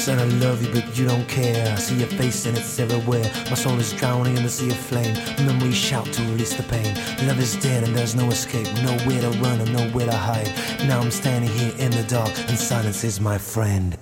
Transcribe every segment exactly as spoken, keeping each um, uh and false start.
Said I love you but you don't care. I see your face and it's everywhere. My soul is drowning in the sea of flame. Memories shout to release the pain. Love is dead and there's no escape. Nowhere to run and nowhere to hide. Now I'm standing here in the dark and silence is my friend.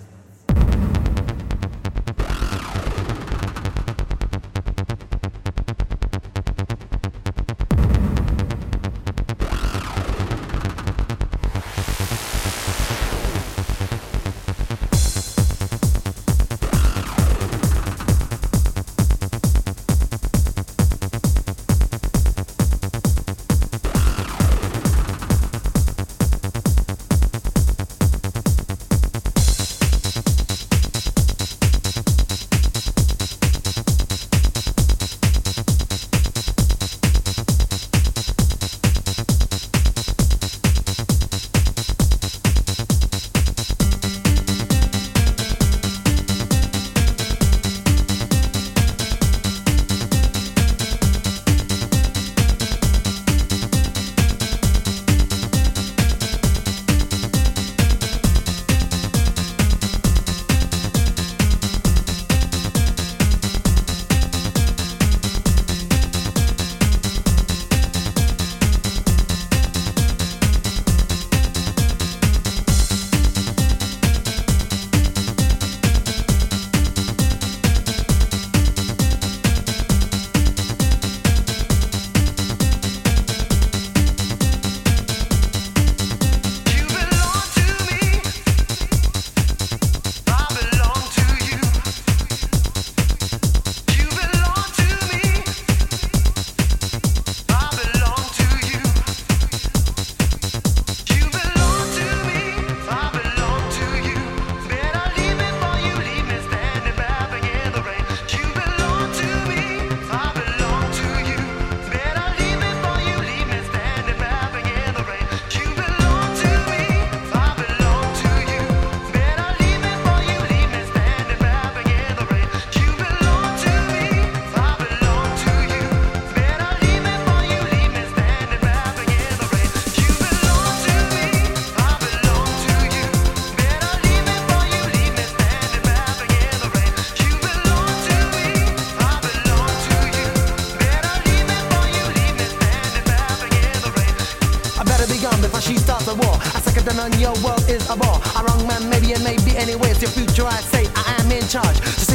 She starts a war. A second and on your world is a bore. A wrong man, maybe and maybe anyways. Your future, I say, I am in charge.